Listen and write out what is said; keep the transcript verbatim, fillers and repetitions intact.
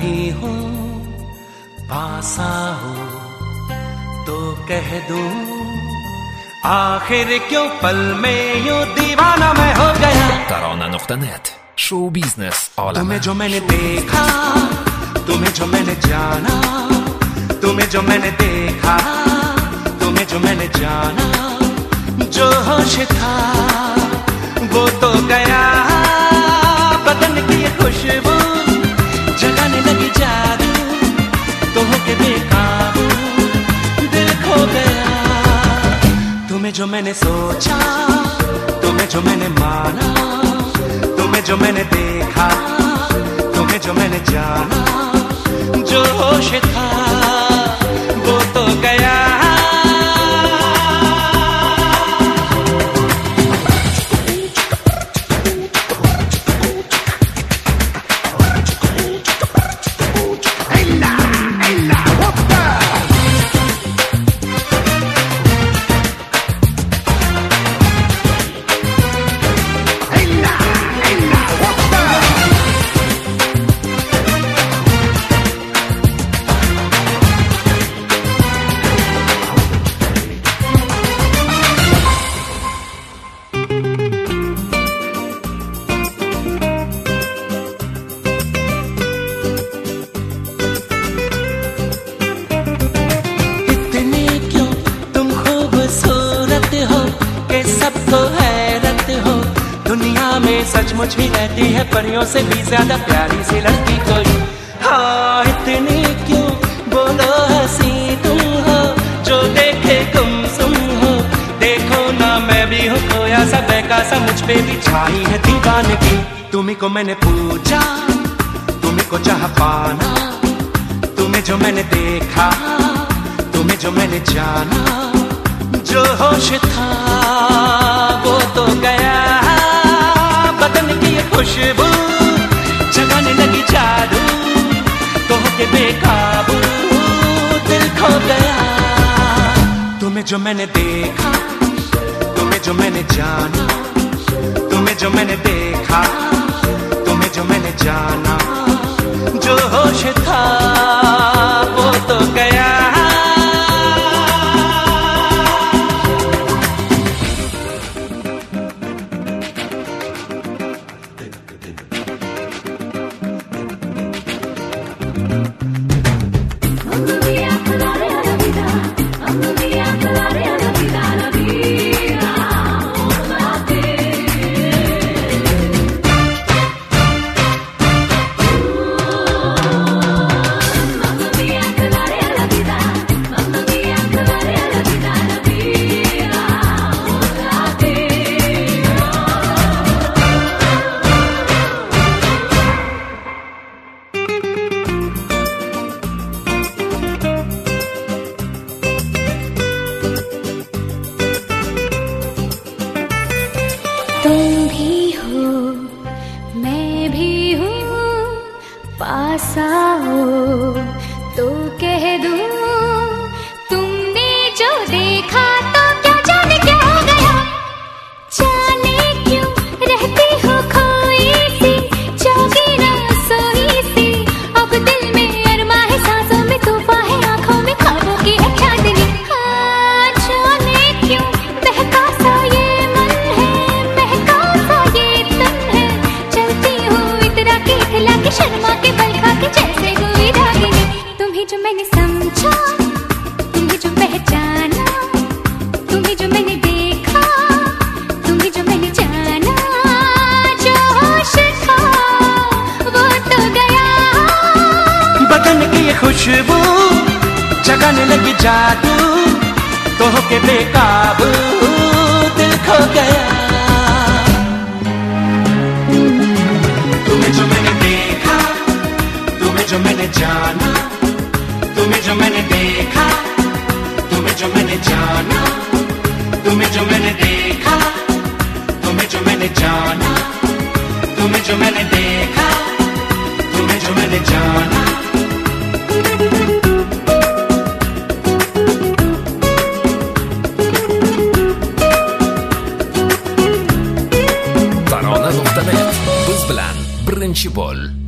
नहीं हो पास आओ तो कह दूं आखिर क्यों पल में यूं दीवाना मैं हो गया। Tarana nokta net show business आलम। तुम्हें जो मैंने देखा, तुम्हें जो मैंने जाना, तुम्हें जो मैंने देखा, तुम्हें जो मैंने जाना, जो होश था वो तो गया। बदन की खुशबू जगाने लगी जादू, तो होके बेकाबू दिल खो गया। तुम्हें जो मैंने सोचा, तुम्हें जो मैंने माना, तुम्हें जो मैंने देखा, तुम्हें जो मैंने जाना, जो होश था वो तो गया। सचमुच ही रहती है परियों से भी ज्यादा प्यारी सी लड़की कोई। हाँ इतनी क्यों बोलो हंसी तुम हो, जो देखे गुमसुम हो। देखो ना मैं भी हूँ खोया सा बहका सा, मुझ पे भी छाई है दीवानगी। तुम्हीं को मैंने पूछा, तुम्हीं को चाह पाना, तुम्हें जो मैंने देखा, तुम्हें जो मैंने जाना, जो होश था वो तो गया। बदन की ये खुशबू जगाने लगी जादू, तो होके बेकाबू दिल खो गया। तुम्हें जो मैंने देखा, तुम्हें जो मैंने जाना, तुम्हें जो मैंने देखा, तुम्हें जो मैंने जाना, जो होश था वो तो गया। तुम भी हो मैं भी हूँ, पास आओ तो कह दूँ तुमने जो देखा तो क्या जाने क्या हो गया। जाने क्यों रहती हो खोई सी, जागी ना सोई सी। अब दिल में अरमा है, सांसों में तूफान है, आंखों में ख्वाबों की है चांदनी। हाँ जाने क्यों बहका सा ये मन है, महका सा ये तन है। चलती हूँ इतरा के इतला के, शर्मा के बल खा के जैसे कोई रागिनी। तुम्हें जो मैंने समझा, तुम्हें जो पहचाना, तुम्हें जो मैंने देखा, तुम्हें जो मैंने जाना, जो होश था वो तो गया। बदन की ये खुशबू जगाने लगी जादू, तो होके बेकाबू दिल खो गया। तुम्हें जो मैंने देखा, तुम्हें जो मैंने जाना, तुम्हें जो मैंने देखा, तुम्हें जो मैंने जाना, तुम्हें जो मैंने देखा, तुम्हें जो मैंने जाना, तुम्हें जो मैंने देखा, तुम्हें जो मैंने जाना। Tarana nokta net biz bilan birinchi bo'l.